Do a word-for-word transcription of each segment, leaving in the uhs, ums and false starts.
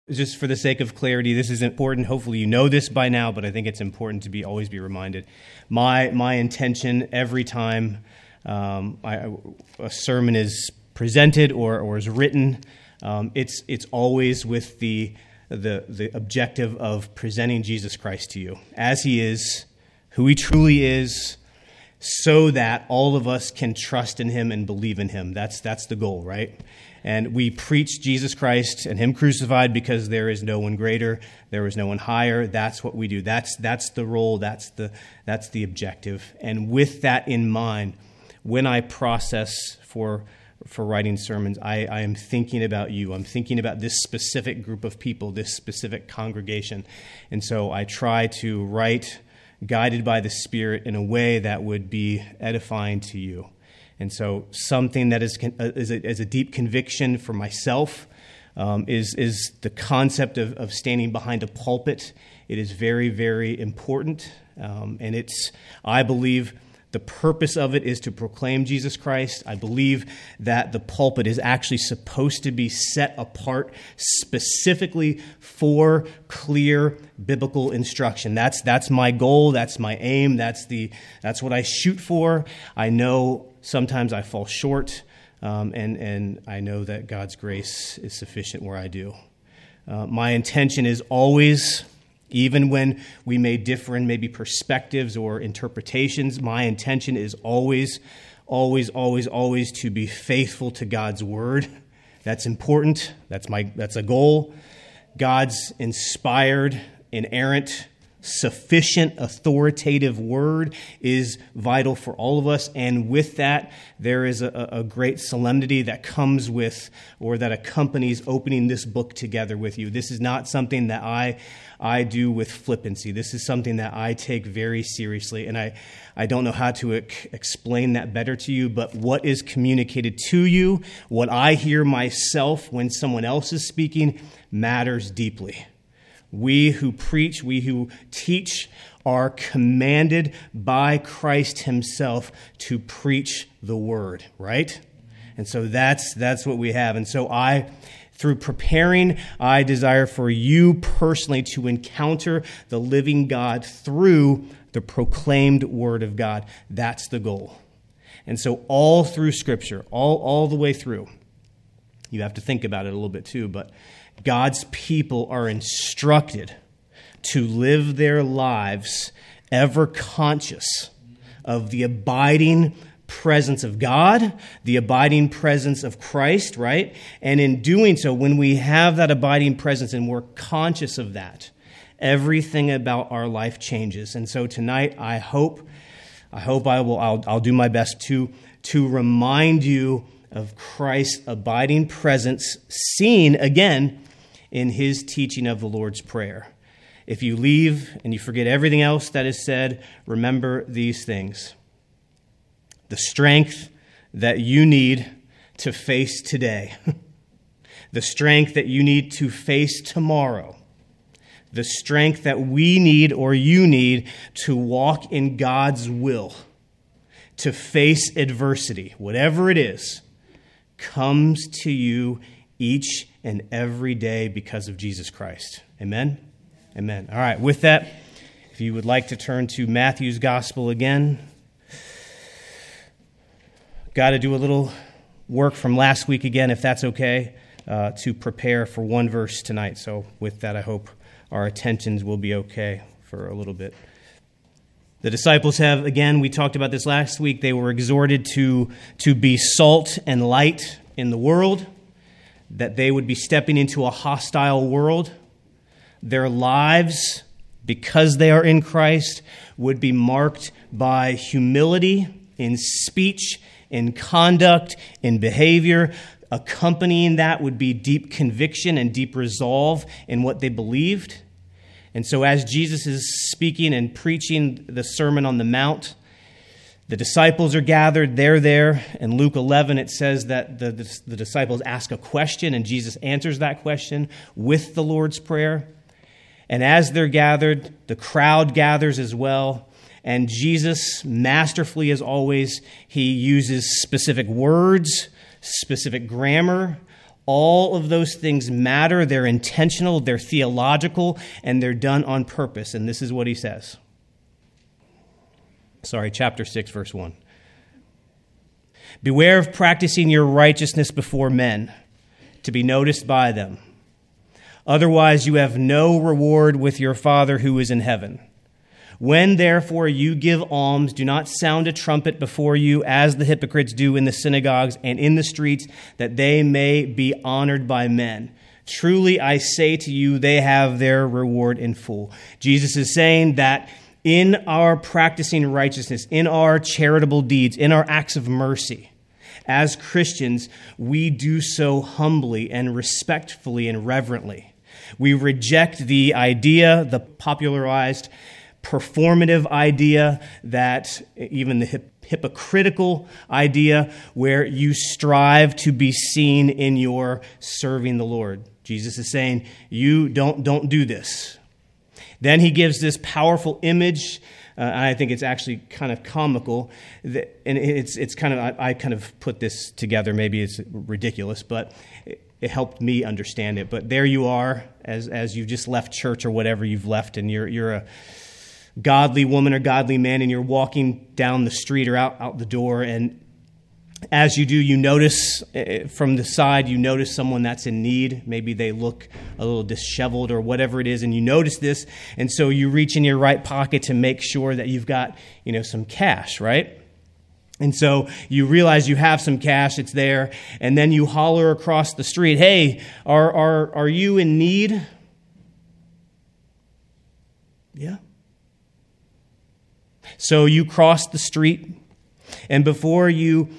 Just for the sake of clarity, this is important. Hopefully you know this by now, but I think it's important to be always be reminded. My my intention every time um, I, a sermon is presented or, or is written, um, it's it's always with the, the the objective of presenting Jesus Christ to you as he is, who he truly is, so that all of us can trust in him and believe in him. That's that's the goal, right? And we preach Jesus Christ and him crucified because there is no one greater, there is no one higher. That's what we do. That's that's the role, that's the that's the objective. And with that in mind, when I process for for writing sermons, I, I am thinking about you. I'm thinking about this specific group of people, this specific congregation. And so I try to write guided by the Spirit in a way that would be edifying to you. And so something that is, is, a, is a deep conviction for myself um, is, is the concept of, of standing behind a pulpit. It is very, very important. Um, and it's, I believe, the purpose of it is to proclaim Jesus Christ. I believe that the pulpit is actually supposed to be set apart specifically for clear biblical instruction. That's that's my goal. That's my aim. That's the that's what I shoot for. I know sometimes I fall short, um, and and I know that God's grace is sufficient where I do. Uh, my intention is always, even when we may differ in maybe perspectives or interpretations, my intention is always, always, always, always to be faithful to God's word. That's important. That's my that's a goal. God's inspired, inerrant, sufficient, authoritative word is vital for all of us. And with that, there is a, a great solemnity that comes with, or that accompanies opening this book together with you. This is not something that I I do with flippancy. This is something that I take very seriously. And I, I don't know how to ec- explain that better to you, but what is communicated to you, what I hear myself when someone else is speaking, matters deeply. We who preach, we who teach, are commanded by Christ himself to preach the word, right? And so that's that's what we have. And so I, through preparing, I desire for you personally to encounter the living God through the proclaimed word of God. That's the goal. And so all through Scripture, all, all the way through, you have to think about it a little bit too, but God's people are instructed to live their lives ever conscious of the abiding presence of God, the abiding presence of Christ, right? And in doing so, when we have that abiding presence and we're conscious of that, everything about our life changes. And so tonight, I hope, I hope I will, I'll, I'll do my best to, to remind you of Christ's abiding presence, seen again in his teaching of the Lord's Prayer. If you leave and you forget everything else that is said, remember these things. The strength that you need to face today. The strength that you need to face tomorrow. The strength that we need or you need to walk in God's will. To face adversity, whatever it is, comes to you each and every day because of Jesus Christ. Amen? Amen. All right, with that, if you would like to turn to Matthew's Gospel again. Got to do a little work from last week again, if that's okay, uh, to prepare for one verse tonight. So with that, I hope our attentions will be okay for a little bit. The disciples have, again, we talked about this last week, they were exhorted to, to be salt and light in the world, that they would be stepping into a hostile world. Their lives, because they are in Christ, would be marked by humility in speech, in conduct, in behavior. Accompanying that would be deep conviction and deep resolve in what they believed. And so as Jesus is speaking and preaching the Sermon on the Mount, the disciples are gathered, they're there. In Luke eleven, it says that the, the, the disciples ask a question, and Jesus answers that question with the Lord's Prayer. And as they're gathered, the crowd gathers as well. And Jesus, masterfully as always, he uses specific words, specific grammar, All of those things matter. They're intentional, they're theological, and they're done on purpose. And this is what he says. Sorry, chapter six, verse one. Beware of practicing your righteousness before men, to be noticed by them. Otherwise you have no reward with your Father who is in heaven. When, therefore, you give alms, do not sound a trumpet before you, as the hypocrites do in the synagogues and in the streets, that they may be honored by men. Truly, I say to you, they have their reward in full. Jesus is saying that in our practicing righteousness, in our charitable deeds, in our acts of mercy, as Christians, we do so humbly and respectfully and reverently. We reject the idea, the popularized performative idea, that even the hip, hypocritical idea where you strive to be seen in your serving the Lord. Jesus is saying, you don't, don't do this. Then he gives this powerful image, uh, and I think it's actually kind of comical, that, and it's it's kind of, I, I kind of put this together, maybe it's ridiculous, but it, it helped me understand it. But there you are, as as you've just left church or whatever you've left, and you're you're a godly woman or godly man, and you're walking down the street or out, out the door, and as you do, you notice from the side, you notice someone that's in need. Maybe they look a little disheveled or whatever it is, and you notice this, and so you reach in your right pocket to make sure that you've got, you know, some cash, right? And so you realize you have some cash, it's there, and then you holler across the street, hey, are are are you in need? Yeah. So you cross the street, and before you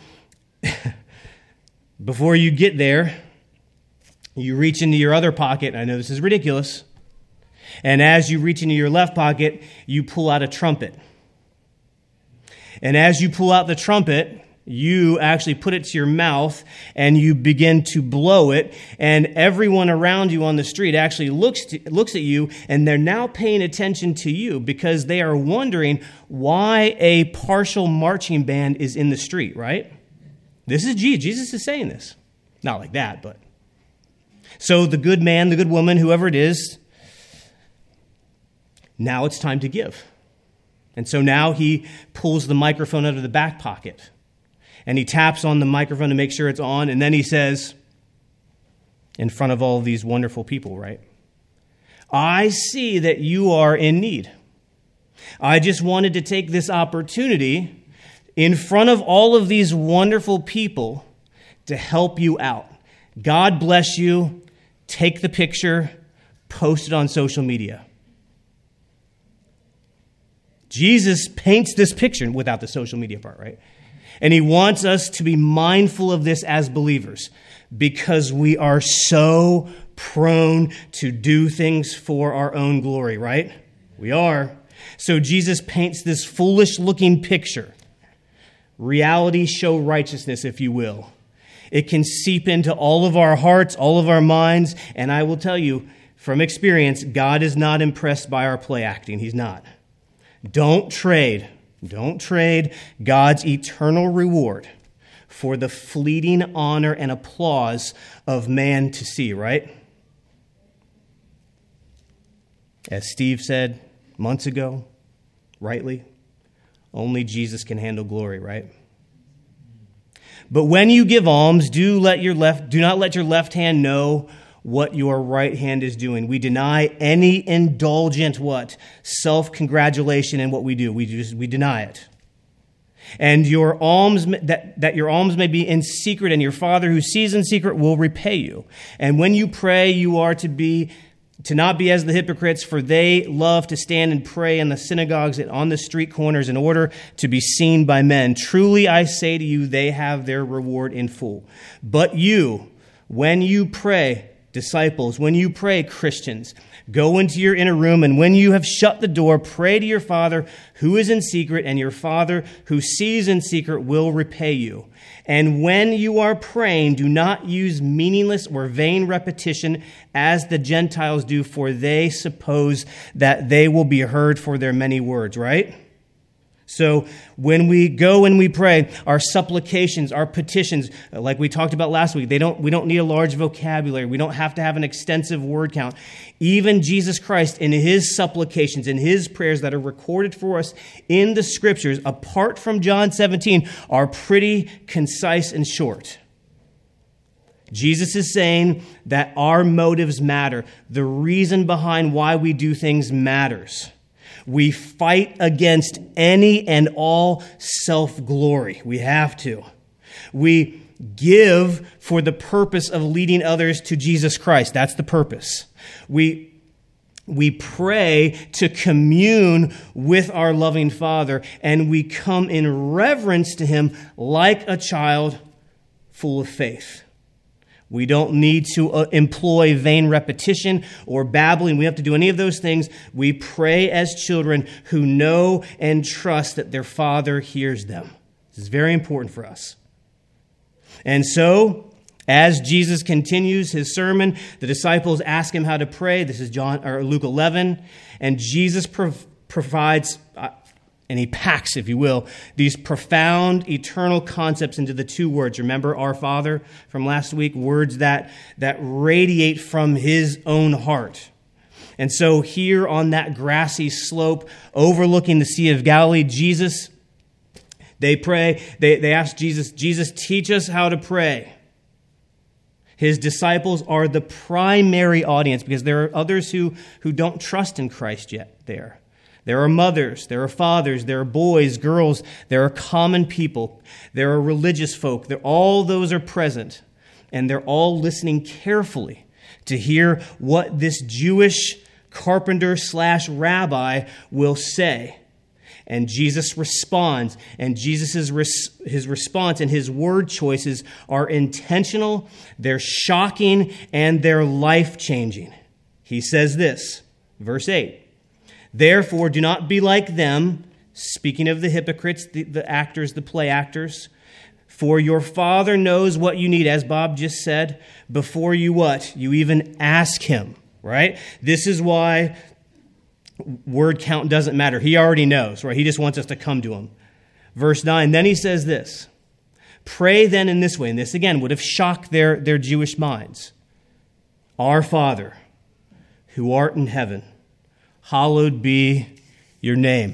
before you get there, you reach into your other pocket. I know this is ridiculous. And as you reach into your left pocket, you pull out a trumpet. And as you pull out the trumpet, you actually put it to your mouth and you begin to blow it. And everyone around you on the street actually looks to, looks at you, and they're now paying attention to you because they are wondering why a partial marching band is in the street, right? This is Jesus. Jesus is saying this. Not like that, but. So the good man, the good woman, whoever it is, now it's time to give. And so now he pulls the microphone out of the back pocket. And he taps on the microphone to make sure it's on. And then he says, in front of all of these wonderful people, right? I see that you are in need. I just wanted to take this opportunity in front of all of these wonderful people to help you out. God bless you. Take the picture. Post it on social media. Jesus paints this picture without the social media part, right? And he wants us to be mindful of this as believers because we are so prone to do things for our own glory, right? We are. So Jesus paints this foolish-looking picture. Reality show righteousness, if you will. It can seep into all of our hearts, all of our minds, and I will tell you from experience, God is not impressed by our play acting. He's not. Don't trade. Don't trade God's eternal reward for the fleeting honor and applause of man to see, right? As Steve said months ago, rightly, only Jesus can handle glory, right? But when you give alms, do let your left do not let your left hand know what your right hand is doing. We deny any indulgent what? Self-congratulation in what we do. We just we deny it. And your alms that, that your alms may be in secret, and your Father who sees in secret will repay you. And when you pray, you are to be to not be as the hypocrites, for they love to stand and pray in the synagogues and on the street corners in order to be seen by men. Truly I say to you, they have their reward in full. But you, when you pray, disciples, when you pray, Christians, go into your inner room, and when you have shut the door, pray to your Father who is in secret, and your Father who sees in secret will repay you. And when you are praying, do not use meaningless or vain repetition as the Gentiles do, for they suppose that they will be heard for their many words, right? So when we go and we pray, our supplications, our petitions, like we talked about last week, they don't, we don't need a large vocabulary. We don't have to have an extensive word count. Even Jesus Christ in his supplications, in his prayers that are recorded for us in the Scriptures, apart from John seventeen, are pretty concise and short. Jesus is saying that our motives matter. The reason behind why we do things matters. We fight against any and all self-glory. We have to. We give for the purpose of leading others to Jesus Christ. That's the purpose. We, we pray to commune with our loving Father, and we come in reverence to him like a child full of faith. We don't need to uh, employ vain repetition or babbling. We don't have to do any of those things. We pray as children who know and trust that their Father hears them. This is very important for us. And so, as Jesus continues his sermon, the disciples ask him how to pray. This is John or Luke eleven. And Jesus prov- provides... Uh, And he packs, if you will, these profound eternal concepts into the two words. Remember our Father from last week? Words that, that radiate from his own heart. And so here on that grassy slope overlooking the Sea of Galilee, Jesus, they pray, they, they ask Jesus, Jesus, teach us how to pray. His disciples are the primary audience because there are others who, who don't trust in Christ yet there. There are mothers, there are fathers, there are boys, girls, there are common people, there are religious folk. There, all those are present, and they're all listening carefully to hear what this Jewish carpenter slash rabbi will say. And Jesus responds, and Jesus' res- his response and his word choices are intentional, they're shocking, and they're life-changing. He says this, verse eight, therefore, do not be like them, speaking of the hypocrites, the, the actors, the play actors, for your Father knows what you need, as Bob just said, before you what? You even ask him, right? This is why word count doesn't matter. He already knows, right? He just wants us to come to him. Verse nine, then he says this, pray then in this way, and this again would have shocked their, their Jewish minds. Our Father, who art in heaven, hallowed be your name.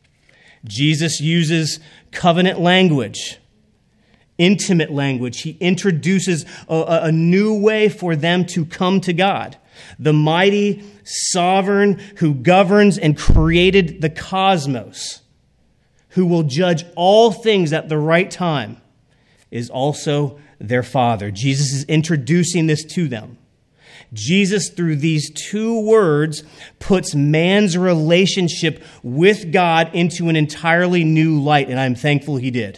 Jesus uses covenant language, intimate language. He introduces a, a new way for them to come to God. The mighty sovereign who governs and created the cosmos, who will judge all things at the right time, is also their Father. Jesus is introducing this to them. Jesus, through these two words, puts man's relationship with God into an entirely new light, and I'm thankful he did.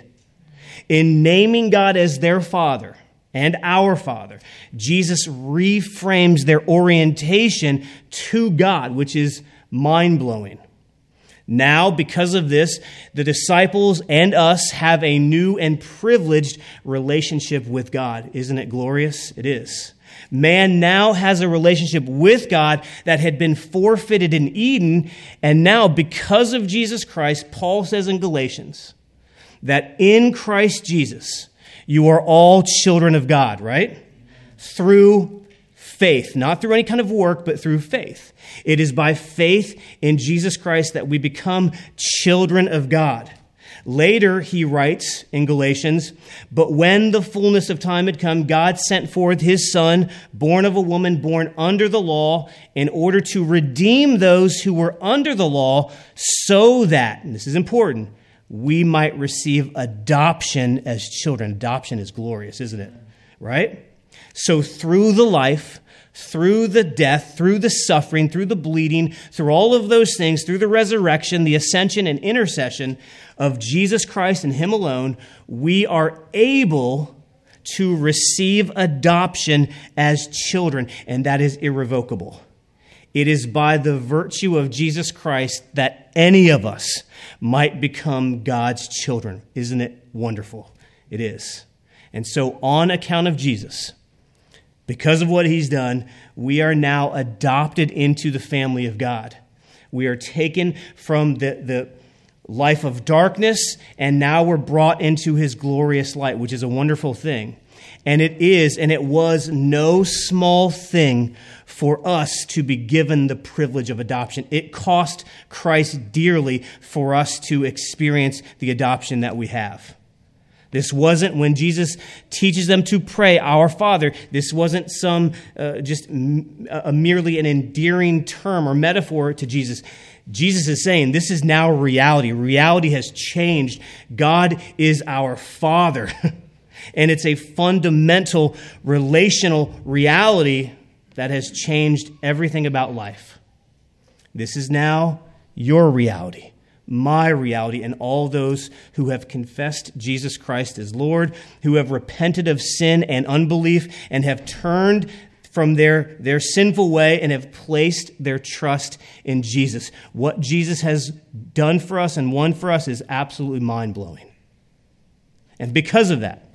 In naming God as their Father and our Father, Jesus reframes their orientation to God, which is mind-blowing. Now, because of this, the disciples and us have a new and privileged relationship with God. Isn't it glorious? It is. Man now has a relationship with God that had been forfeited in Eden, and now, because of Jesus Christ, Paul says in Galatians that in Christ Jesus, you are all children of God, right? Through faith, not through any kind of work, but through faith. It is by faith in Jesus Christ that we become children of God. Later, he writes in Galatians, but when the fullness of time had come, God sent forth his Son, born of a woman, born under the law, in order to redeem those who were under the law, so that, and this is important, we might receive adoption as children. Adoption is glorious, isn't it? Right? So through the life, through the death, through the suffering, through the bleeding, through all of those things, through the resurrection, the ascension and intercession of Jesus Christ and him alone, we are able to receive adoption as children, and that is irrevocable. It is by the virtue of Jesus Christ that any of us might become God's children. Isn't it wonderful? It is. And so on account of Jesus, because of what he's done, we are now adopted into the family of God. We are taken from the, the life of darkness, and now we're brought into his glorious light, which is a wonderful thing. And it is, and it was no small thing for us to be given the privilege of adoption. It cost Christ dearly for us to experience the adoption that we have. This wasn't when Jesus teaches them to pray, Our Father. This wasn't some uh, just m- a merely an endearing term or metaphor to Jesus. Jesus is saying this is now reality. Reality has changed. God is our Father. And it's a fundamental relational reality that has changed everything about life. This is now your reality, my reality, and all those who have confessed Jesus Christ as Lord, who have repented of sin and unbelief, and have turned from their, their sinful way and have placed their trust in Jesus. What Jesus has done for us and won for us is absolutely mind-blowing. And because of that,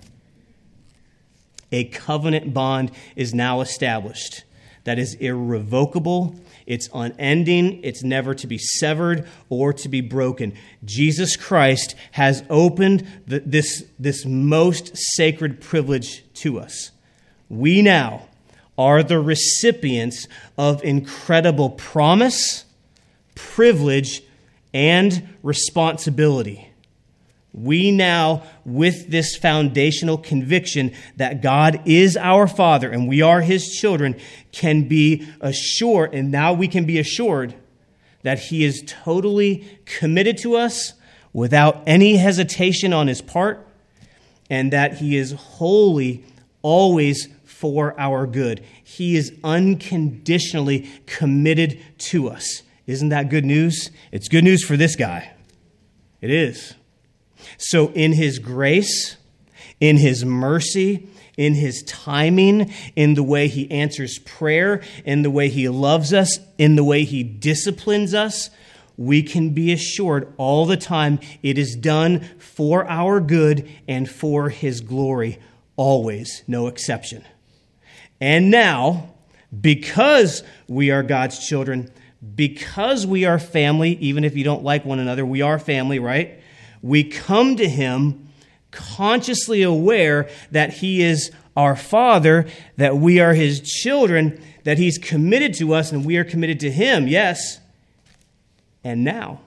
a covenant bond is now established that is irrevocable, it's unending, it's never to be severed or to be broken. Jesus Christ has opened the, this, this most sacred privilege to us. We now are the recipients of incredible promise, privilege, and responsibility. We now, with this foundational conviction that God is our Father and we are his children, can be assured, and now we can be assured that he is totally committed to us without any hesitation on his part, and that he is wholly, always for our good. He is unconditionally committed to us. Isn't that good news? It's good news for this guy. It is. So in his grace, in his mercy, in his timing, in the way he answers prayer, in the way he loves us, in the way he disciplines us, we can be assured all the time it is done for our good and for his glory, always, no exception. And now, because we are God's children, because we are family, even if you don't like one another, we are family, right? We come to him consciously aware that he is our Father, that we are his children, that he's committed to us and we are committed to him, yes. And now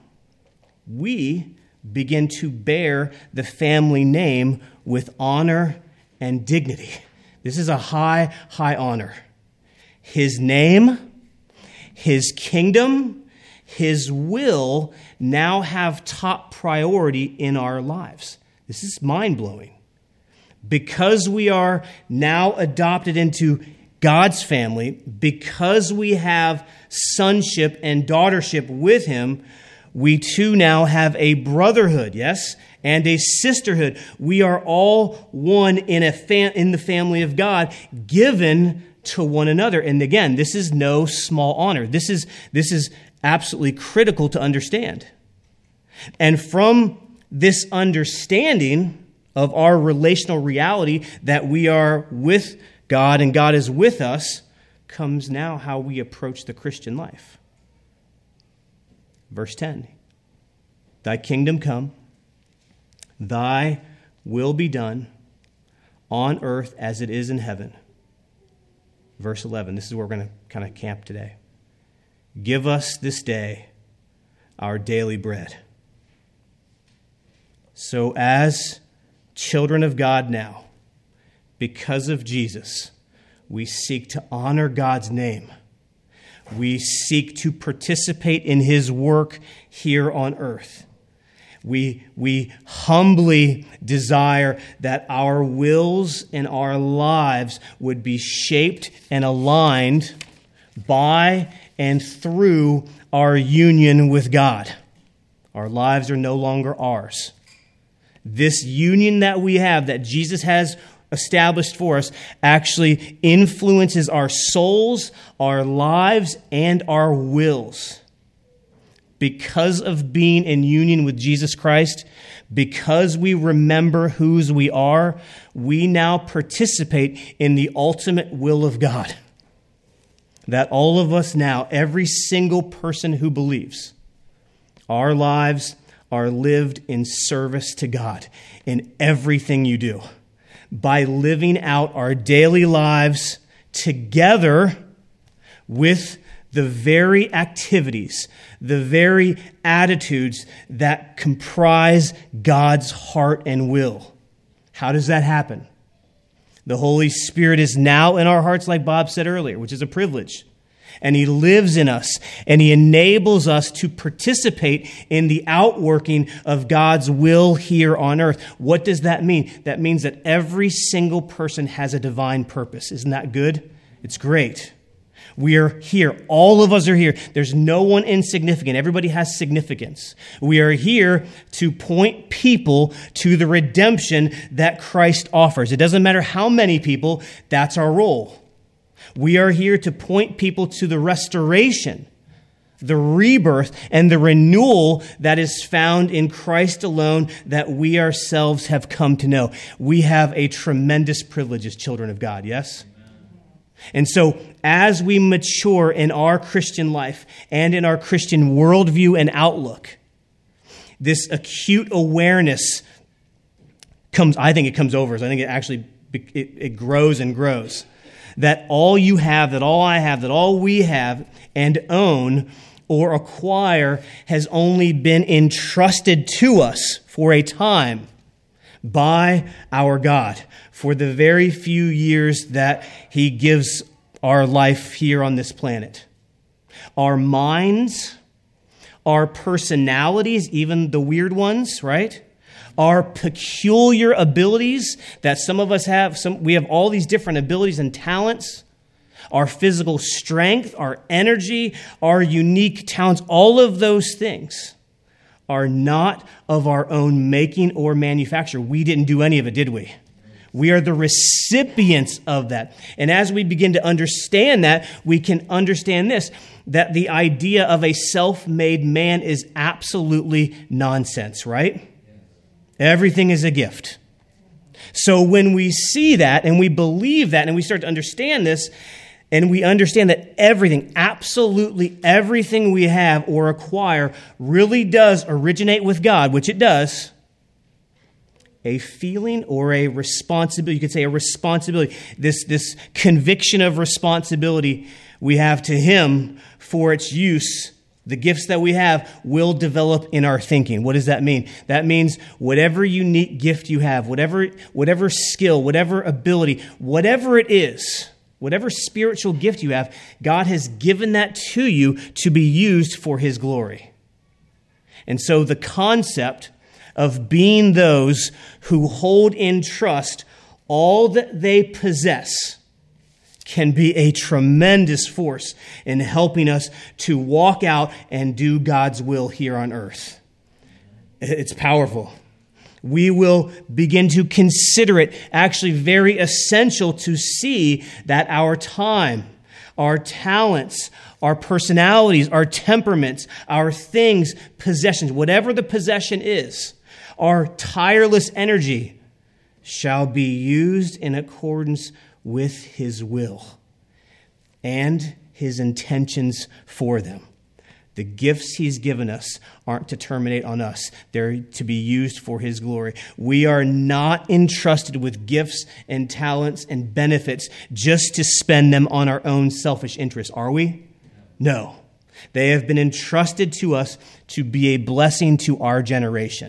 we begin to bear the family name with honor and dignity. This is a high, high honor. His name, his kingdom, his will now have top priority in our lives. This is mind-blowing. Because we are now adopted into God's family, because we have sonship and daughtership with him, we too now have a brotherhood, yes, and a sisterhood. We are all one in a fam- in the family of God, given to one another. And again, this is no small honor. This is this is absolutely critical to understand. And from this understanding of our relational reality that we are with God and God is with us, comes now how we approach the Christian life. Verse ten, thy kingdom come, thy will be done on earth as it is in heaven. Verse eleven, this is where we're going to kind of camp today. Give us this day our daily bread. So as children of God now, because of Jesus, we seek to honor God's name. We seek to participate in his work here on earth. We, we humbly desire that our wills and our lives would be shaped and aligned by and through our union with God. Our lives are no longer ours. This union that we have, that Jesus has established for us, actually influences our souls, our lives, and our wills. Because of being in union with Jesus Christ, because we remember whose we are, we now participate in the ultimate will of God. That all of us now, every single person who believes, our lives, are lived in service to God in everything you do, by living out our daily lives together with the very activities, the very attitudes that comprise God's heart and will. How does that happen? The Holy Spirit is now in our hearts, like Bob said earlier, which is a privilege. And He lives in us, and He enables us to participate in the outworking of God's will here on earth. What does that mean? That means that every single person has a divine purpose. Isn't that good? It's great. We are here. All of us are here. There's no one insignificant. Everybody has significance. We are here to point people to the redemption that Christ offers. It doesn't matter how many people, that's our role. We are here to point people to the restoration, the rebirth, and the renewal that is found in Christ alone that we ourselves have come to know. We have a tremendous privilege as children of God, yes? And so as we mature in our Christian life and in our Christian worldview and outlook, this acute awareness comes, I think it comes over us. I think it actually, it, it grows and grows. That all you have, that all I have, that all we have and own or acquire has only been entrusted to us for a time by our God for the very few years that He gives our life here on this planet. Our minds, our personalities, even the weird ones, right? Our peculiar abilities that some of us have. Some, we have all these different abilities and talents. Our physical strength, our energy, our unique talents, all of those things are not of our own making or manufacture. We didn't do any of it, did we? We are the recipients of that. And as we begin to understand that, we can understand this, that the idea of a self-made man is absolutely nonsense, right? Everything is a gift. So when we see that and we believe that and we start to understand this, and we understand that everything, absolutely everything we have or acquire really does originate with God, which it does, a feeling or a responsibility, you could say a responsibility, this, this conviction of responsibility we have to Him for its use. The gifts that we have will develop in our thinking. What does that mean? That means whatever unique gift you have, whatever, whatever skill, whatever ability, whatever it is, whatever spiritual gift you have, God has given that to you to be used for His glory. And so the concept of being those who hold in trust all that they possess can be a tremendous force in helping us to walk out and do God's will here on earth. It's powerful. We will begin to consider it actually very essential to see that our time, our talents, our personalities, our temperaments, our things, possessions, whatever the possession is, our tireless energy shall be used in accordance with His will and His intentions for them. The gifts He's given us aren't to terminate on us. They're to be used for His glory. We are not entrusted with gifts and talents and benefits just to spend them on our own selfish interests, are we? No. They have been entrusted to us to be a blessing to our generation.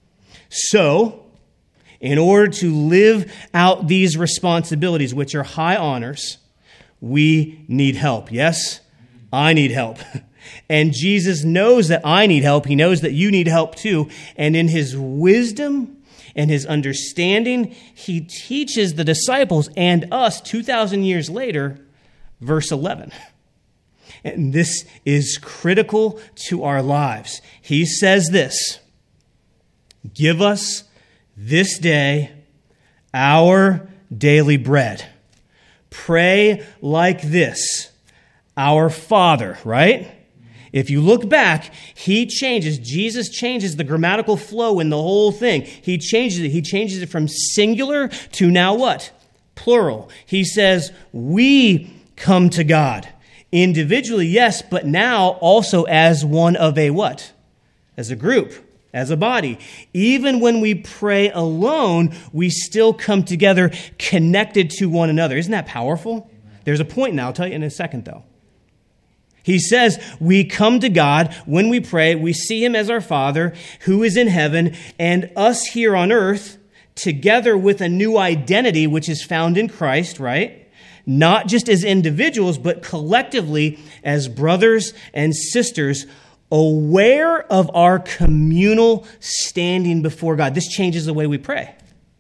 So, in order to live out these responsibilities, which are high honors, we need help. Yes? I need help. And Jesus knows that I need help. He knows that you need help too. And in His wisdom and His understanding, He teaches the disciples and us two thousand years later, verse eleven. And this is critical to our lives. He says this, "Give us this day our daily bread." Pray like this, "Our Father," right? If you look back, He changes, Jesus changes the grammatical flow in the whole thing. He changes it. He changes it from singular to now what? Plural. He says, we come to God. Individually, yes, but now also as one of a what? As a group. as a body. Even when we pray alone, we still come together connected to one another. Isn't that powerful? There's a point now. I'll tell you in a second, though. He says we come to God when we pray. We see him as our Father who is in heaven, and us here on earth together with a new identity which is found in Christ, right? Not just as individuals, but collectively as brothers and sisters, aware of our communal standing before God. This changes the way we pray.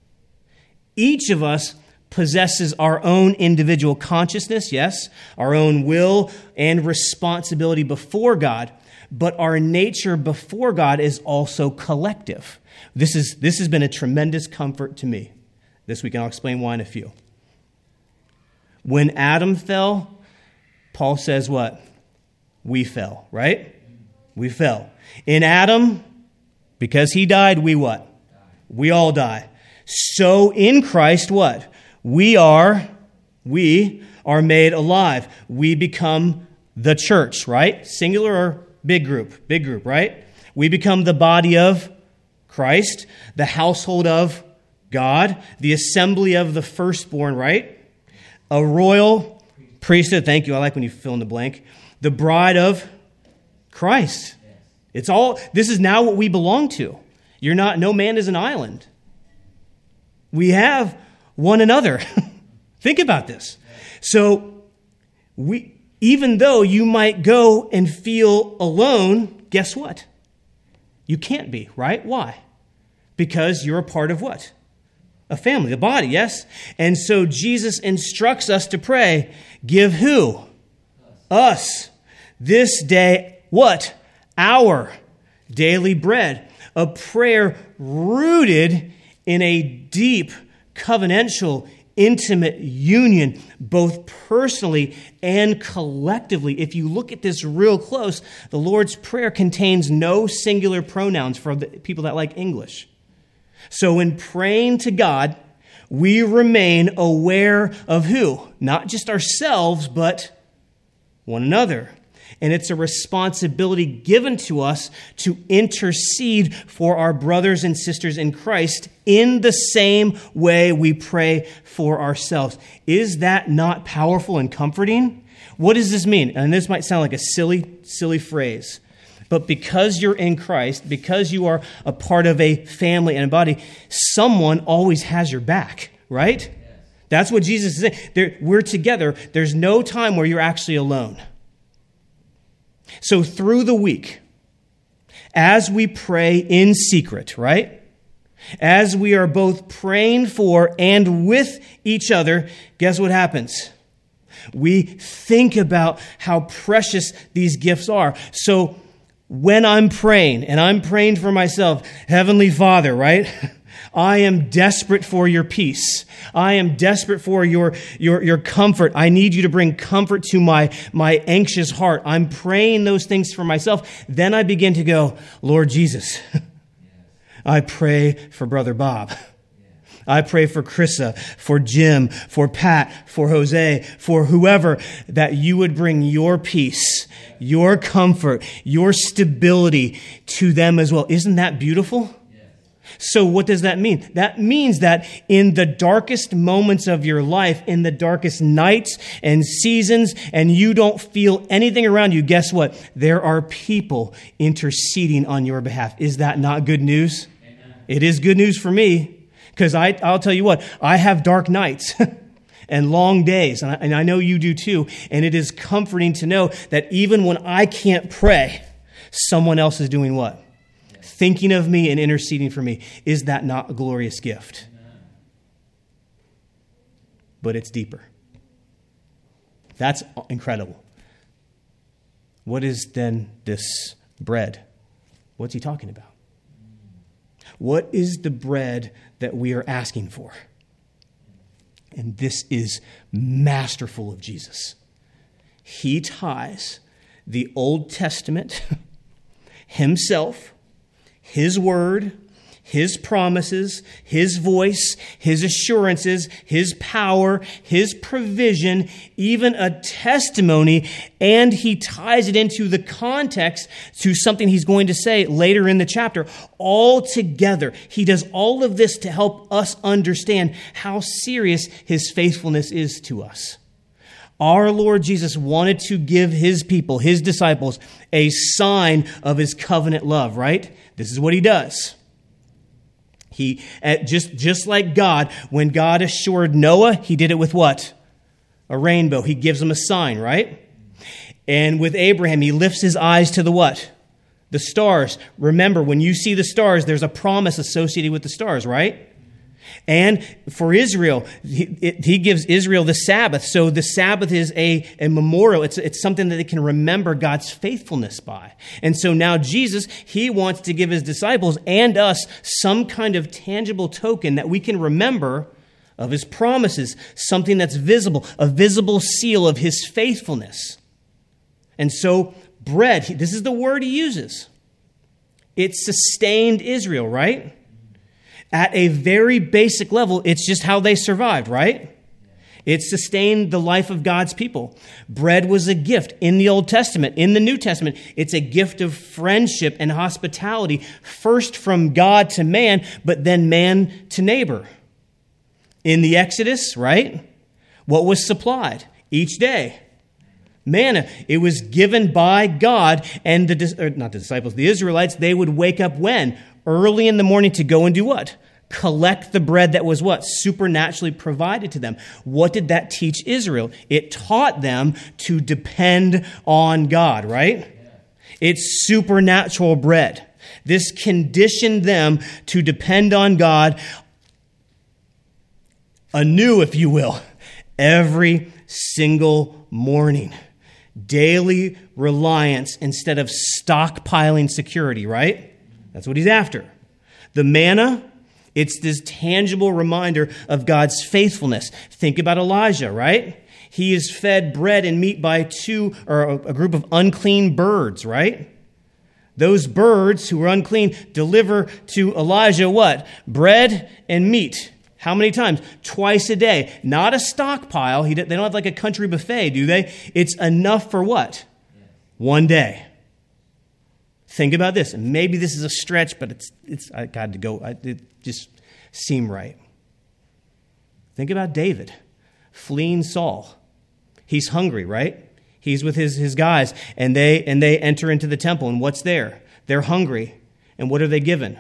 Each of us possesses our own individual consciousness, yes, our own will and responsibility before God, but our nature before God is also collective. This is this has been a tremendous comfort to me. This week, and I'll explain why in a few. When Adam fell, Paul says what? We fell, right? We fell. In Adam, because he died, we what? We all die. So in Christ, what? We are, we are made alive. We become the church, right? Singular or big group? Big group, right? We become the body of Christ, the household of God, the assembly of the firstborn, right? A royal priesthood. Thank you. I like when you fill in the blank. The bride of Christ. It's all, this is now what we belong to. You're not, no man is an island. We have one another. Think about this. So, we, even though you might go and feel alone, guess what? You can't be, right? Why? Because you're a part of what? A family, a body, yes? And so Jesus instructs us to pray, give who? Us. Us. This day, what? Our daily bread. A prayer rooted in a deep, covenantal, intimate union, both personally and collectively. If you look at this real close, the Lord's Prayer contains no singular pronouns for the people that like English. So in praying to God, we remain aware of who? Not just ourselves, but one another. And it's a responsibility given to us to intercede for our brothers and sisters in Christ in the same way we pray for ourselves. Is that not powerful and comforting? What does this mean? And this might sound like a silly, silly phrase. But because you're in Christ, because you are a part of a family and a body, someone always has your back, right? Yes. That's what Jesus is saying. There, we're together. There's no time where you're actually alone. So through the week, as we pray in secret, right? As we are both praying for and with each other, guess what happens? We think about how precious these gifts are. So when I'm praying, and I'm praying for myself, Heavenly Father, right? I am desperate for your peace. I am desperate for your, your, your comfort. I need you to bring comfort to my, my anxious heart. I'm praying those things for myself. Then I begin to go, Lord Jesus, I pray for Brother Bob. I pray for Krissa, for Jim, for Pat, for Jose, for whoever, that you would bring your peace, your comfort, your stability to them as well. Isn't that beautiful? So what does that mean? That means that in the darkest moments of your life, in the darkest nights and seasons, and you don't feel anything around you, guess what? There are people interceding on your behalf. Is that not good news? Amen. It is good news for me, because I, I'll tell you what, I have dark nights and long days, and I, and I know you do too, and it is comforting to know that even when I can't pray, someone else is doing what? Thinking of me and interceding for me. Is that not a glorious gift? Amen. But it's deeper. That's incredible. What is then this bread? What's he talking about? What is the bread that we are asking for? And this is masterful of Jesus. He ties the Old Testament, himself, His word, His promises, His voice, His assurances, His power, His provision, even a testimony, and he ties it into the context to something he's going to say later in the chapter. All together, he does all of this to help us understand how serious His faithfulness is to us. Our Lord Jesus wanted to give His people, His disciples, a sign of His covenant love, right? This is what He does. He, just, just like God, when God assured Noah, He did it with what? A rainbow. He gives him a sign, right? And with Abraham, He lifts his eyes to the what? The stars. Remember, when you see the stars, there's a promise associated with the stars, right? And for Israel, he, it, he gives Israel the Sabbath. So the Sabbath is a, a memorial. It's, it's something that they can remember God's faithfulness by. And so now Jesus, He wants to give His disciples and us some kind of tangible token that we can remember of His promises, something that's visible, a visible seal of His faithfulness. And so bread, this is the word He uses. It sustained Israel, right? At a very basic level, it's just how they survived, right? It sustained the life of God's people. Bread was a gift in the Old Testament. In the New Testament, it's a gift of friendship and hospitality, first from God to man, but then man to neighbor. In the Exodus, right? What was supplied each day? Manna. It was given by God, and the, or not the disciples, the Israelites, they would wake up when? Early in the morning to go and do what? Collect the bread that was what? Supernaturally provided to them. What did that teach Israel? It taught them to depend on God, right? Yeah. It's supernatural bread. This conditioned them to depend on God anew, if you will, every single morning. Daily reliance instead of stockpiling security, right? That's what He's after. The manna, it's this tangible reminder of God's faithfulness. Think about Elijah, right? He is fed bread and meat by two or a group of unclean birds, right? Those birds who were unclean deliver to Elijah what? Bread and meat. How many times? Twice a day. Not a stockpile. They don't have like a country buffet, do they? It's enough for what? One day. Think about this. And maybe this is a stretch, but it's it's I got to go. It just seemed right. Think about David fleeing Saul. He's hungry, right? He's with his, his guys, and they and they enter into the temple. And what's there? They're hungry. And what are they given?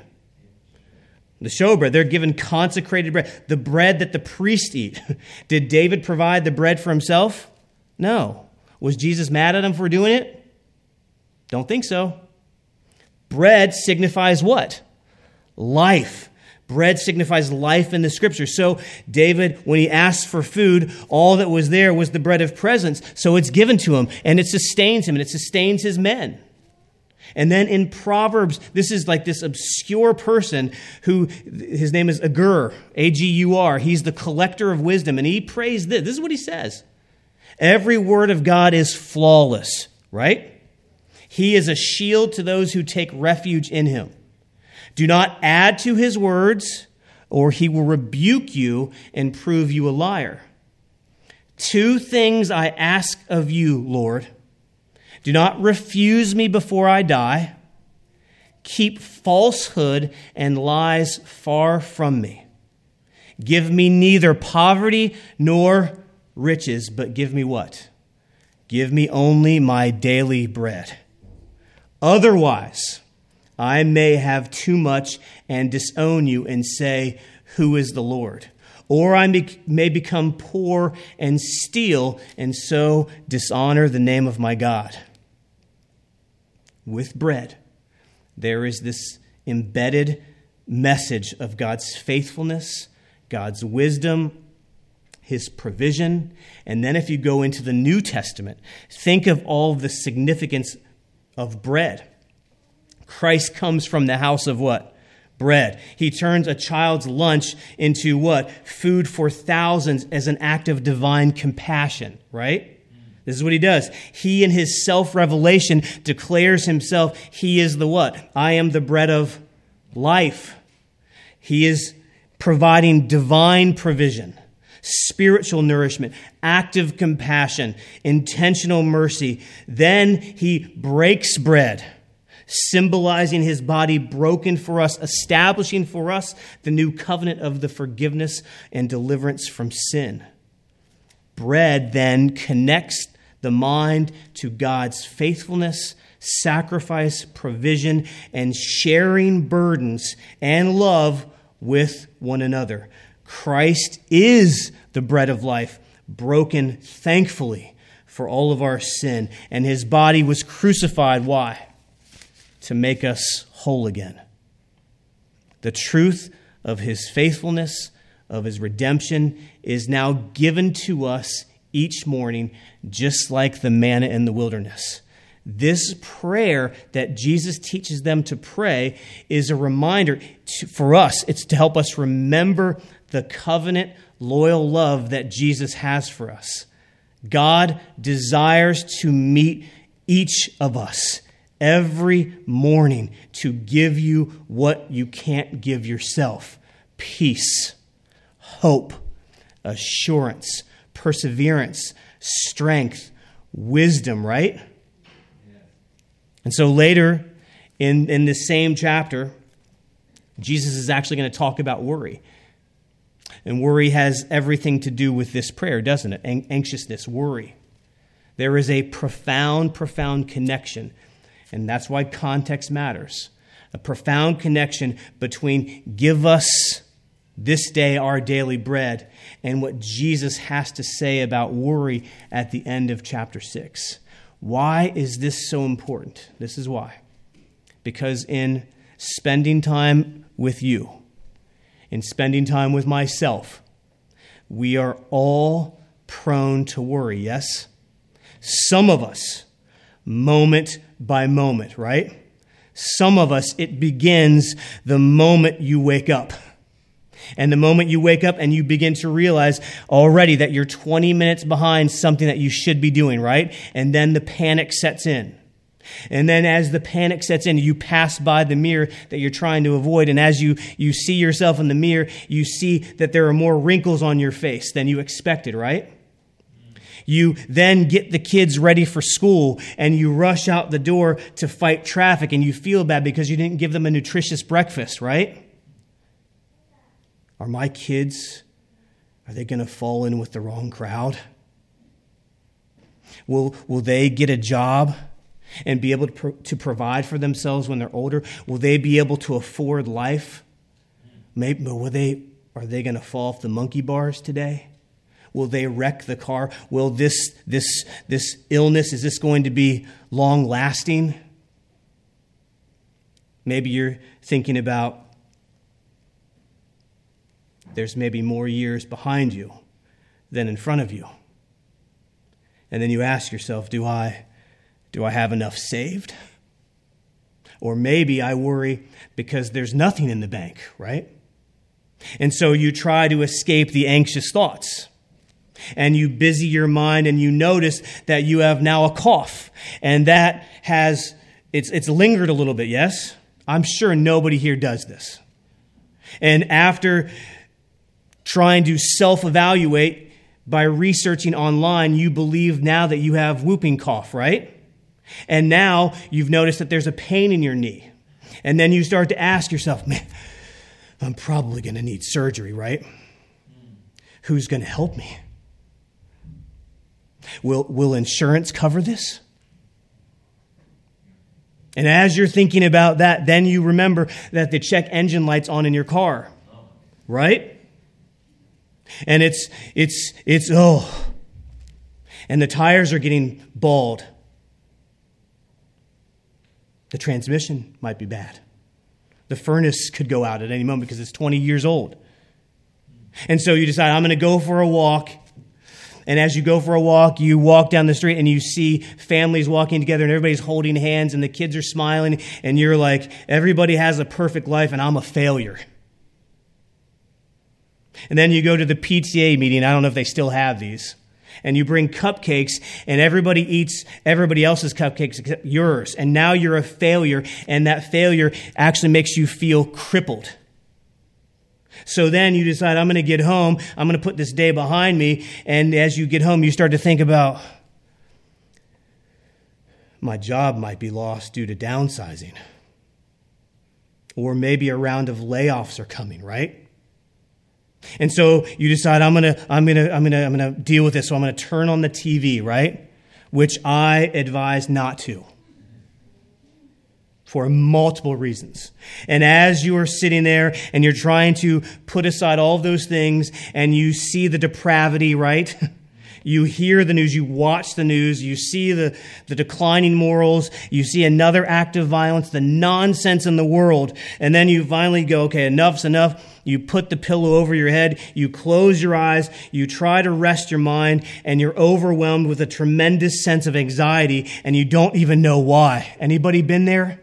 The showbread. They're given consecrated bread. The bread that the priests eat. Did David provide the bread for himself? No. Was Jesus mad at him for doing it? Don't think so. Bread signifies what? Life. Bread signifies life in the Scripture. So David, when he asked for food, all that was there was the bread of presence. So it's given to him, and it sustains him, and it sustains his men. And then in Proverbs, this is like this obscure person who, his name is Agur, A G U R. He's the collector of wisdom, and he prays this. This is what he says. Every word of God is flawless, right? He is a shield to those who take refuge in Him. Do not add to His words, or He will rebuke you and prove you a liar. Two things I ask of you, Lord. Do not refuse me before I die. Keep falsehood and lies far from me. Give me neither poverty nor riches, but give me what? Give me only my daily bread. Otherwise, I may have too much and disown you and say, who is the Lord? Or I may become poor and steal and so dishonor the name of my God. With bread, there is this embedded message of God's faithfulness, God's wisdom, His provision. And then if you go into the New Testament, think of all the significance of bread. Christ comes from the house of what? Bread. He turns a child's lunch into what? Food for thousands as an act of divine compassion, right? This is what He does. He, in His self-revelation, declares Himself, He is the what? I am the bread of life. He is providing divine provision, spiritual nourishment, active compassion, intentional mercy. Then he breaks bread, symbolizing his body broken for us, establishing for us the new covenant of the forgiveness and deliverance from sin. Bread then connects the mind to God's faithfulness, sacrifice, provision, and sharing burdens and love with one another. Christ is the bread of life, broken thankfully for all of our sin, and his body was crucified. Why? To make us whole again. The truth of his faithfulness, of his redemption, is now given to us each morning, just like the manna in the wilderness. This prayer that Jesus teaches them to pray is a reminder to, for us. It's to help us remember the covenant, loyal love that Jesus has for us. God desires to meet each of us every morning to give you what you can't give yourself: peace, hope, assurance, perseverance, strength, wisdom, right? And so later in, in this same chapter, Jesus is actually going to talk about worry. And worry has everything to do with this prayer, doesn't it? An- anxiousness, worry. There is a profound, profound connection. And that's why context matters. A profound connection between give us this day our daily bread and what Jesus has to say about worry at the end of chapter six. Why is this so important? This is why. Because in spending time with you, in spending time with myself, we are all prone to worry, yes? Some of us, moment by moment, right? Some of us, it begins the moment you wake up. And the moment you wake up and you begin to realize already that you're twenty minutes behind something that you should be doing, right? And then the panic sets in. And then as the panic sets in, you pass by the mirror that you're trying to avoid. And as you, you see yourself in the mirror, you see that there are more wrinkles on your face than you expected, right? You then get the kids ready for school and you rush out the door to fight traffic and you feel bad because you didn't give them a nutritious breakfast, right? Are my kids, are they going to fall in with the wrong crowd? Will, will they get a job and be able to, pro- to provide for themselves when they're older? Will they be able to afford life? Maybe, will they, are they going to fall off the monkey bars today? Will they wreck the car? Will this, this, this illness, is this going to be long lasting? Maybe you're thinking about there's maybe more years behind you than in front of you. And then you ask yourself, do I, do I have enough saved? Or maybe I worry because there's nothing in the bank, right? And so you try to escape the anxious thoughts. And you busy your mind and you notice that you have now a cough. And that has, it's, it's lingered a little bit, yes? I'm sure nobody here does this. And after trying to self-evaluate by researching online, you believe now that you have whooping cough, right? And now you've noticed that there's a pain in your knee. And then you start to ask yourself, man, I'm probably going to need surgery, right? Who's going to help me? Will, will insurance cover this? And as you're thinking about that, then you remember that the check engine light's on in your car, right? And it's, it's, it's, oh, and the tires are getting bald. The transmission might be bad. The furnace could go out at any moment because it's twenty years old. And so you decide, I'm going to go for a walk. And as you go for a walk, you walk down the street and you see families walking together and everybody's holding hands and the kids are smiling. And you're like, everybody has a perfect life and I'm a failure. And then you go to the P T A meeting. I don't know if they still have these. And you bring cupcakes and everybody eats everybody else's cupcakes except yours. And now you're a failure. And that failure actually makes you feel crippled. So then you decide, I'm going to get home, I'm going to put this day behind me, and as you get home, you start to think about, my job might be lost due to downsizing. Or maybe a round of layoffs are coming, right? And so you decide, I'm going to I'm going to I'm going to I'm going to deal with this, so I'm going to turn on the T V, right? Which I advise not to. For multiple reasons. And as you are sitting there and you're trying to put aside all of those things and you see the depravity, right? You hear the news, you watch the news, you see the, the declining morals, you see another act of violence, the nonsense in the world, and then you finally go, okay, enough's enough. You put the pillow over your head, you close your eyes, you try to rest your mind, and you're overwhelmed with a tremendous sense of anxiety, and you don't even know why. Anybody been there?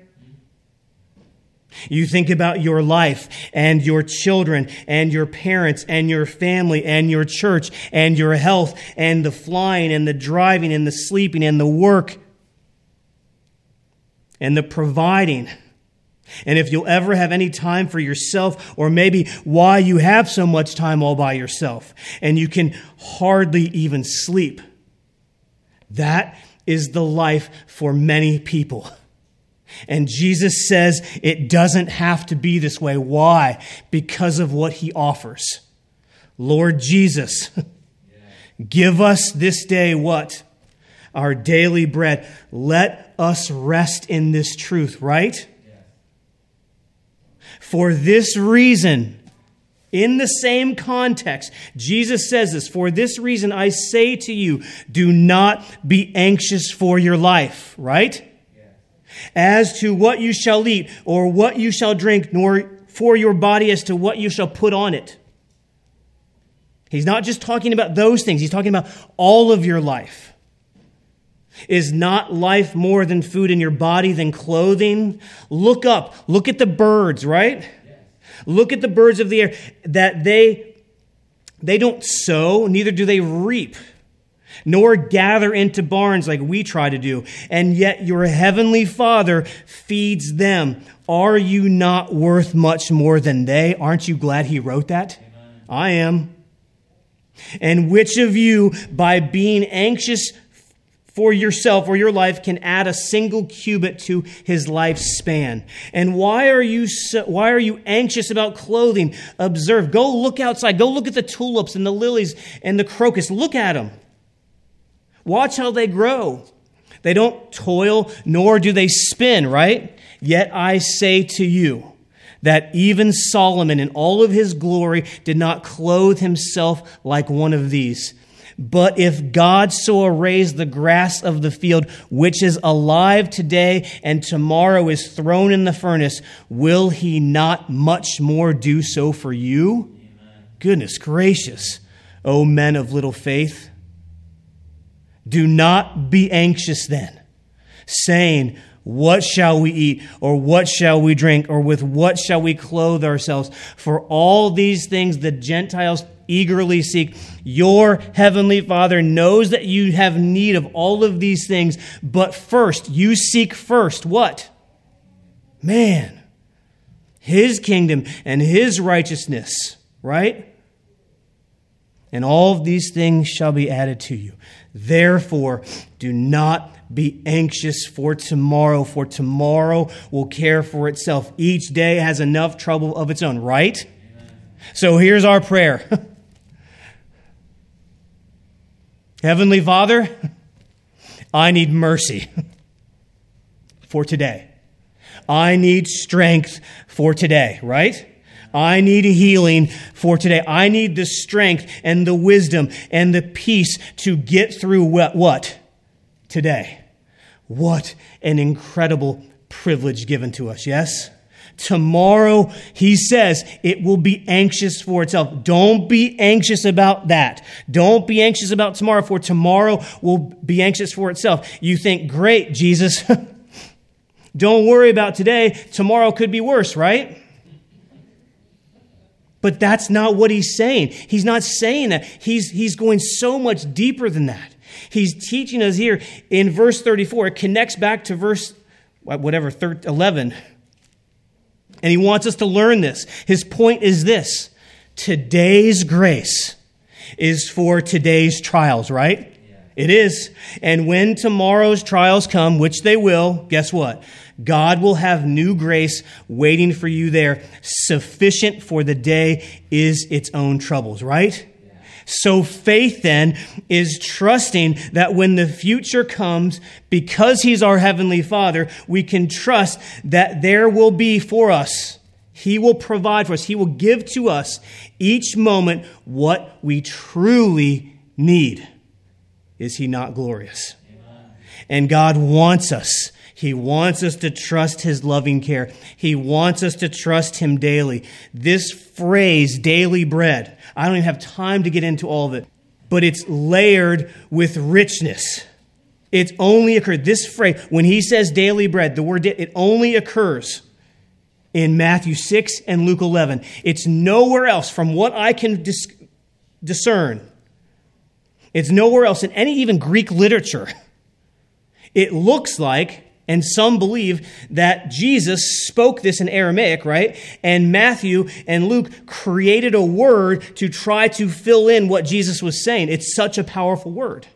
You think about your life and your children and your parents and your family and your church and your health and the flying and the driving and the sleeping and the work and the providing. And if you'll ever have any time for yourself, or maybe why you have so much time all by yourself and you can hardly even sleep. That is the life for many people. And Jesus says it doesn't have to be this way. Why? Because of what he offers. Lord Jesus, give us this day what? Our daily bread. Let us rest in this truth, right? For this reason, in the same context, Jesus says this, for this reason I say to you, do not be anxious for your life, right? As to what you shall eat or what you shall drink, nor for your body as to what you shall put on it. He's not just talking about those things. He's talking about all of your life. Is not life more than food in your body than clothing? Look up. Look at the birds, right? Yes. Look at the birds of the air. That they, they don't sow, neither do they reap, nor gather into barns like we try to do. And yet your heavenly Father feeds them. Are you not worth much more than they? Aren't you glad he wrote that? Amen. I am. And which of you, by being anxious for yourself or your life, can add a single cubit to his lifespan? And why are you so, why are you anxious about clothing? Observe. Go look outside. Go look at the tulips and the lilies and the crocus. Look at them. Watch how they grow. They don't toil, nor do they spin, right? Yet I say to you that even Solomon in all of his glory did not clothe himself like one of these. But if God so arrays the grass of the field, which is alive today and tomorrow is thrown in the furnace, will he not much more do so for you? Amen. Goodness gracious, O men of little faith. Do not be anxious then, saying, what shall we eat, or what shall we drink, or with what shall we clothe ourselves? For all these things the Gentiles eagerly seek. Your heavenly Father knows that you have need of all of these things, but first, you seek first what? Man, his kingdom and his righteousness, right? And all of these things shall be added to you. Therefore, do not be anxious for tomorrow, for tomorrow will care for itself. Each day has enough trouble of its own, right? Amen. So here's our prayer. Heavenly Father, I need mercy for today. I need strength for today, right? I need healing for today. I need the strength and the wisdom and the peace to get through what? what? Today. What an incredible privilege given to us, yes? Tomorrow, he says, it will be anxious for itself. Don't be anxious about that. Don't be anxious about tomorrow, for tomorrow will be anxious for itself. You think, great, Jesus. Don't worry about today. Tomorrow could be worse, right? But that's not what he's saying. He's not saying that. He's, he's going so much deeper than that. He's teaching us here in verse thirty-four. It connects back to verse, whatever, eleven. And he wants us to learn this. His point is this. Today's grace is for today's trials, right? Yeah. It is. And when tomorrow's trials come, which they will, guess what? God will have new grace waiting for you there. Sufficient for the day is its own troubles, right? Yeah. So faith then is trusting that when the future comes, because He's our Heavenly Father, we can trust that there will be for us. He will provide for us. He will give to us each moment what we truly need. Is He not glorious? Amen. And God wants us. He wants us to trust His loving care. He wants us to trust Him daily. This phrase, daily bread, I don't even have time to get into all of it, but it's layered with richness. It's only occurred, this phrase, when He says daily bread, the word, it only occurs in Matthew six and Luke eleven. It's nowhere else from what I can dis- discern. It's nowhere else in any even Greek literature. It looks like, and some believe, that Jesus spoke this in Aramaic, right? And Matthew and Luke created a word to try to fill in what Jesus was saying. It's such a powerful word.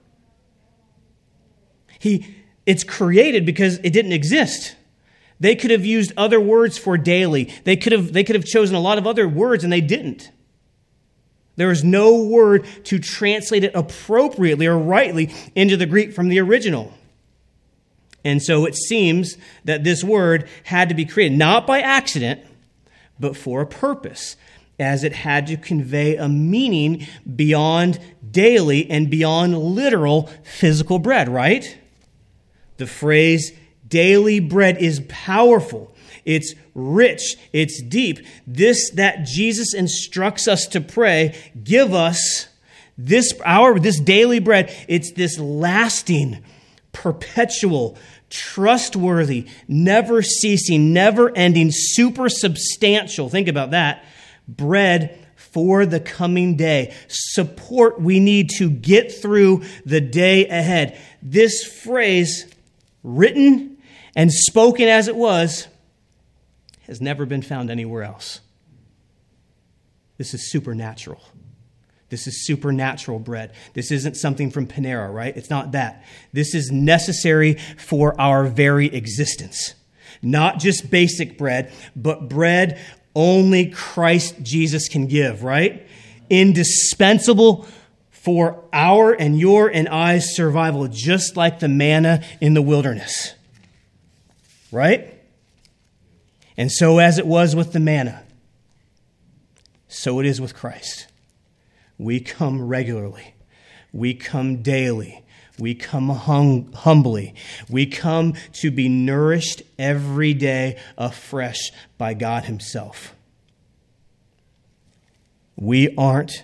He, it's created because it didn't exist. They could have used other words for daily. They could have, they could have chosen a lot of other words, and they didn't. There is no word to translate it appropriately or rightly into the Greek from the original. And so it seems that this word had to be created, not by accident, but for a purpose, as it had to convey a meaning beyond daily and beyond literal physical bread, right? The phrase daily bread is powerful. It's rich. It's deep. This that Jesus instructs us to pray, give us this our this daily bread. It's this lasting, perpetual, trustworthy, never ceasing, never ending, super substantial. Think about that. Bread for the coming day. Support we need to get through the day ahead. This phrase, written and spoken as it was, has never been found anywhere else. This is supernatural. This is supernatural bread. This isn't something from Panera, right? It's not that. This is necessary for our very existence. Not just basic bread, but bread only Christ Jesus can give, right? Indispensable for our and your and I's survival, just like the manna in the wilderness. Right? And so as it was with the manna, so it is with Christ. We come regularly. We come daily. We come hum- humbly. We come to be nourished every day afresh by God Himself. We aren't,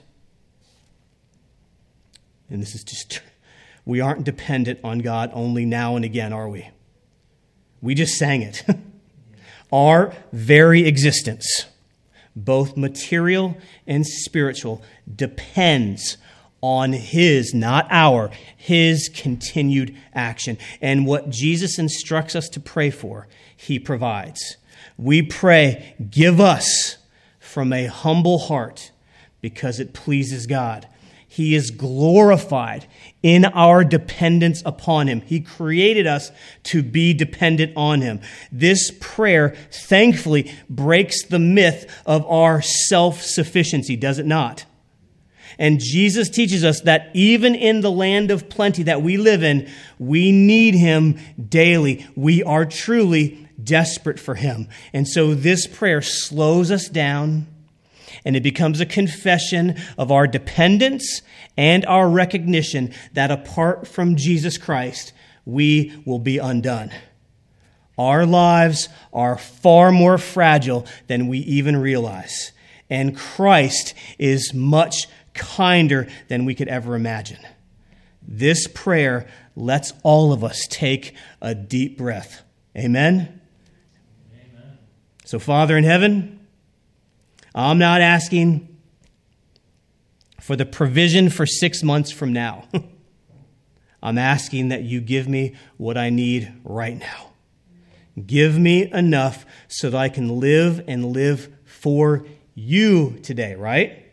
and this is just, we aren't dependent on God only now and again, are we? We just sang it. Our very existence, both material and spiritual, depends on His, not our, His continued action. And what Jesus instructs us to pray for, He provides. We pray, give us from a humble heart because it pleases God. He is glorified in our dependence upon Him. He created us to be dependent on Him. This prayer, thankfully, breaks the myth of our self-sufficiency, does it not? And Jesus teaches us that even in the land of plenty that we live in, we need Him daily. We are truly desperate for Him. And so this prayer slows us down, and it becomes a confession of our dependence and our recognition that apart from Jesus Christ, we will be undone. Our lives are far more fragile than we even realize. And Christ is much kinder than we could ever imagine. This prayer lets all of us take a deep breath. Amen? Amen. So, Father in heaven, I'm not asking for the provision for six months from now. I'm asking that you give me what I need right now. Give me enough so that I can live and live for you today, right?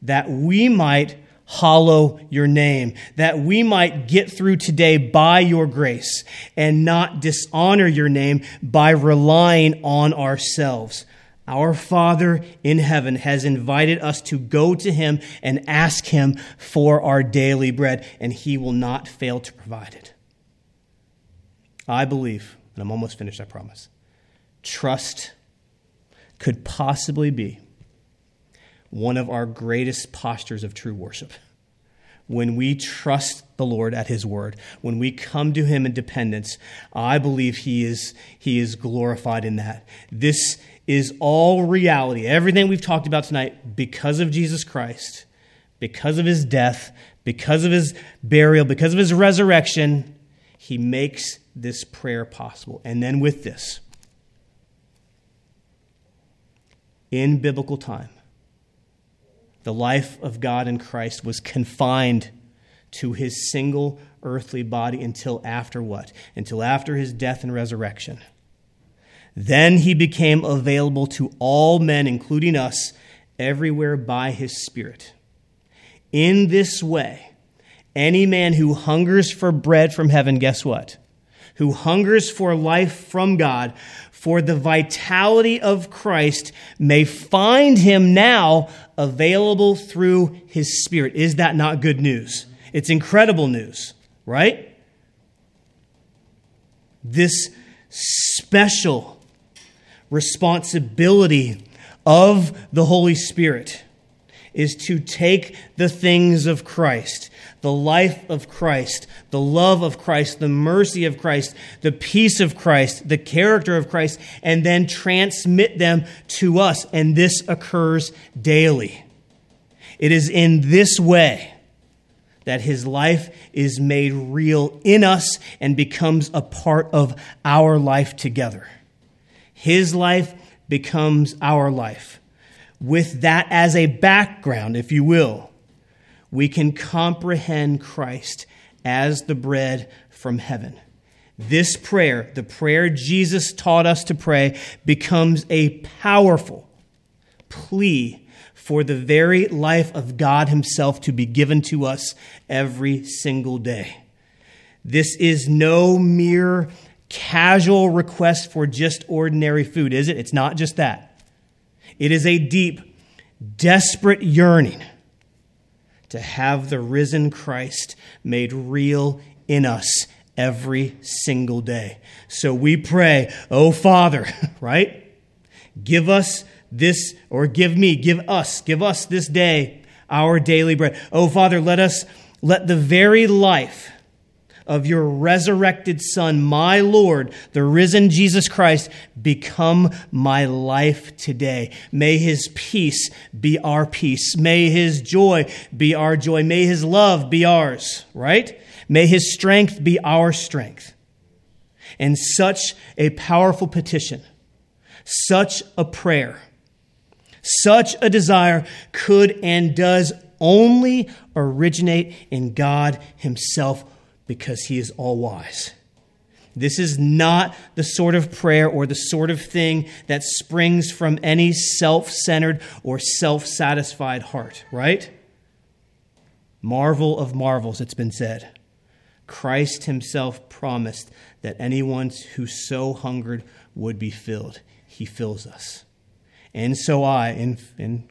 that we might hallow your name, that we might get through today by your grace and not dishonor your name by relying on ourselves. Our Father in heaven has invited us to go to him and ask him for our daily bread, and he will not fail to provide it. I believe, and I'm almost finished, I promise, trust could possibly be one of our greatest postures of true worship. When we trust the Lord at his word, when we come to him in dependence, I believe he is, he is glorified in that. This is all reality. Everything we've talked about tonight, because of Jesus Christ, because of his death, because of his burial, because of his resurrection, he makes this prayer possible. And then with this, in biblical time, the life of God in Christ was confined to his single earthly body until after what? Until after his death and resurrection. Then he became available to all men, including us, everywhere by his Spirit. In this way, any man who hungers for bread from heaven, guess what? Who hungers for life from God, for the vitality of Christ, may find him now available through his Spirit. Is that not good news? It's incredible news, right? This special responsibility of the Holy Spirit is to take the things of Christ, the life of Christ, the love of Christ, the mercy of Christ, the peace of Christ, the character of Christ, and then transmit them to us. And this occurs daily. It is in this way that his life is made real in us and becomes a part of our life together. His life becomes our life. With that as a background, if you will, we can comprehend Christ as the bread from heaven. This prayer, the prayer Jesus taught us to pray, becomes a powerful plea for the very life of God himself to be given to us every single day. This is no mere casual request for just ordinary food, is it? It's not just that. It is a deep, desperate yearning to have the risen Christ made real in us every single day. So we pray, oh Father, right? Give us this, or give me, give us, give us this day our daily bread. Oh Father, let us, let the very life of your resurrected Son, my Lord, the risen Jesus Christ, become my life today. May his peace be our peace. May his joy be our joy. May his love be ours, right? May his strength be our strength. And such a powerful petition, such a prayer, such a desire could and does only originate in God himself, because he is all-wise. This is not the sort of prayer or the sort of thing that springs from any self-centered or self-satisfied heart, right? Marvel of marvels, it's been said. Christ himself promised that anyone who so hungered would be filled. He fills us. And so I, in, in,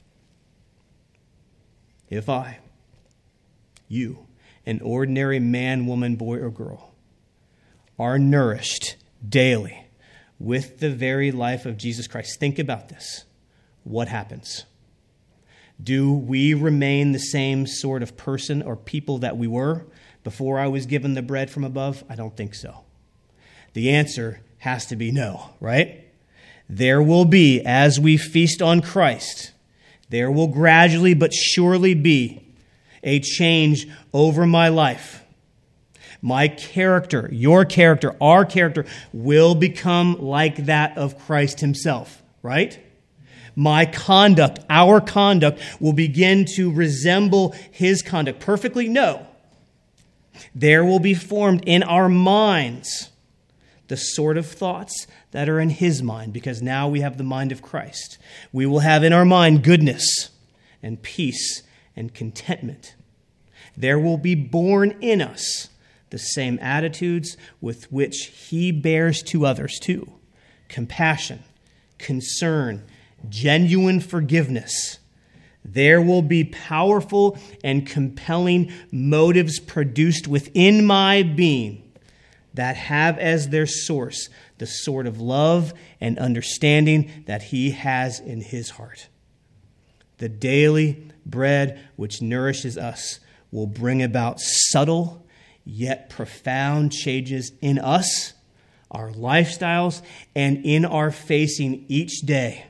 if I, you, an ordinary man, woman, boy, or girl, are nourished daily with the very life of Jesus Christ. Think about this. What happens? Do we remain the same sort of person or people that we were before I was given the bread from above? I don't think so. The answer has to be no, right? There will be, as we feast on Christ, there will gradually but surely be a change over my life. My character, your character, our character will become like that of Christ himself, right? My conduct, our conduct will begin to resemble his conduct. Perfectly? No. There will be formed in our minds the sort of thoughts that are in his mind, because now we have the mind of Christ. We will have in our mind goodness, and peace and contentment. There will be born in us the same attitudes with which he bears to others too. Compassion, concern, genuine forgiveness. There will be powerful and compelling motives produced within my being that have as their source the sort of love and understanding that he has in his heart. The daily bread which nourishes us will bring about subtle yet profound changes in us, our lifestyles, and in our facing each day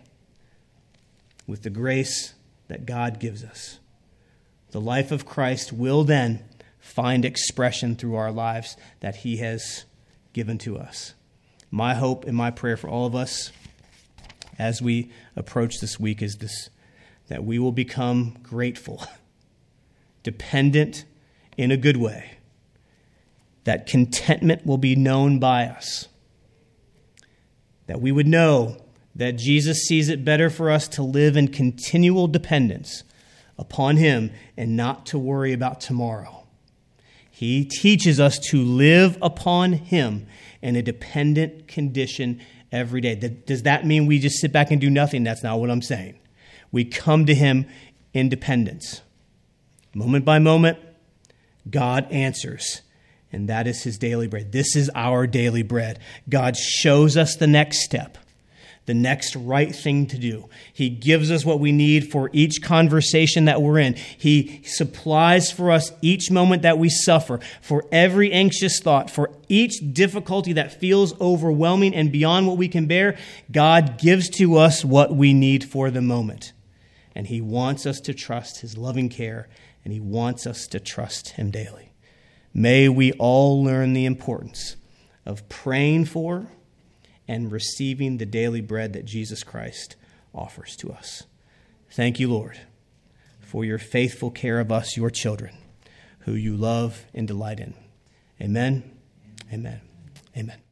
with the grace that God gives us. The life of Christ will then find expression through our lives that he has given to us. My hope and my prayer for all of us as we approach this week is this, that we will become grateful, dependent in a good way, that contentment will be known by us, that we would know that Jesus sees it better for us to live in continual dependence upon him and not to worry about tomorrow. He teaches us to live upon him in a dependent condition every day. Does that mean we just sit back and do nothing? That's not what I'm saying. We come to him in dependence. Moment by moment, God answers. And that is his daily bread. This is our daily bread. God shows us the next step, the next right thing to do. He gives us what we need for each conversation that we're in. He supplies for us each moment that we suffer, for every anxious thought, for each difficulty that feels overwhelming and beyond what we can bear. God gives to us what we need for the moment. And he wants us to trust his loving care, and he wants us to trust him daily. May we all learn the importance of praying for and receiving the daily bread that Jesus Christ offers to us. Thank you, Lord, for your faithful care of us, your children, who you love and delight in. Amen, amen, amen.